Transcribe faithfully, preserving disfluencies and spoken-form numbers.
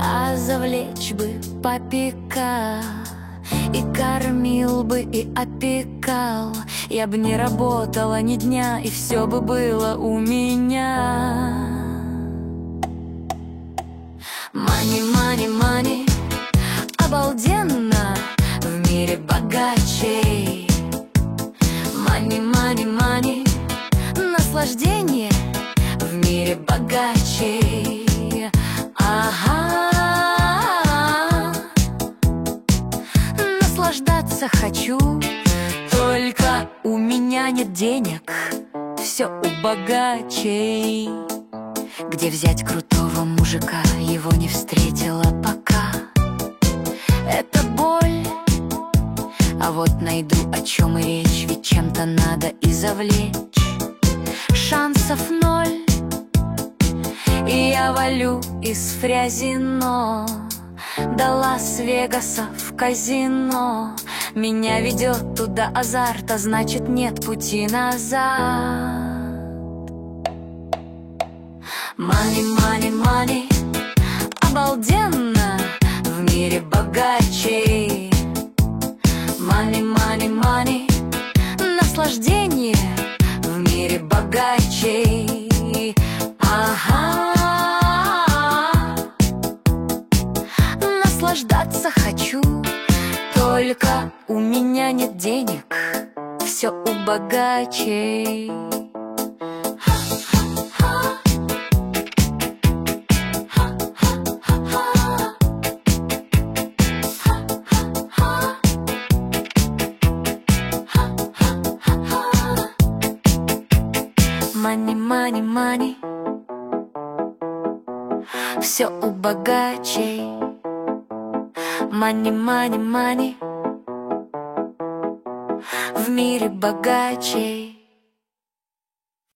А завлечь бы папика и кормил бы, и опекал. Я бы не работала ни дня, и все бы было у меня. Мани, мани, мани, обалденно, в мире богачей. Мани, мани, мани, наслаждение в мире богачей. Ага, наслаждаться хочу, только у меня нет денег, все у богачей. Где взять крутого мужика, его не встретила пока. Это боль, а вот найду, о чем и речь, ведь чем-то надо и завлечь. Шансов ноль, и я валю из Фрязино до Лас-Вегаса в казино. Меня ведет туда азарт, а значит нет пути назад. Мани, мани, мани, обалденно, в мире богачей. Мани, мани, мани, наслаждение в мире богачей. Ага, наслаждаться хочу, только у меня нет денег, все у богачей. Мани, мани, мани, все у богачей. Мани, мани, мани, в мире богачей.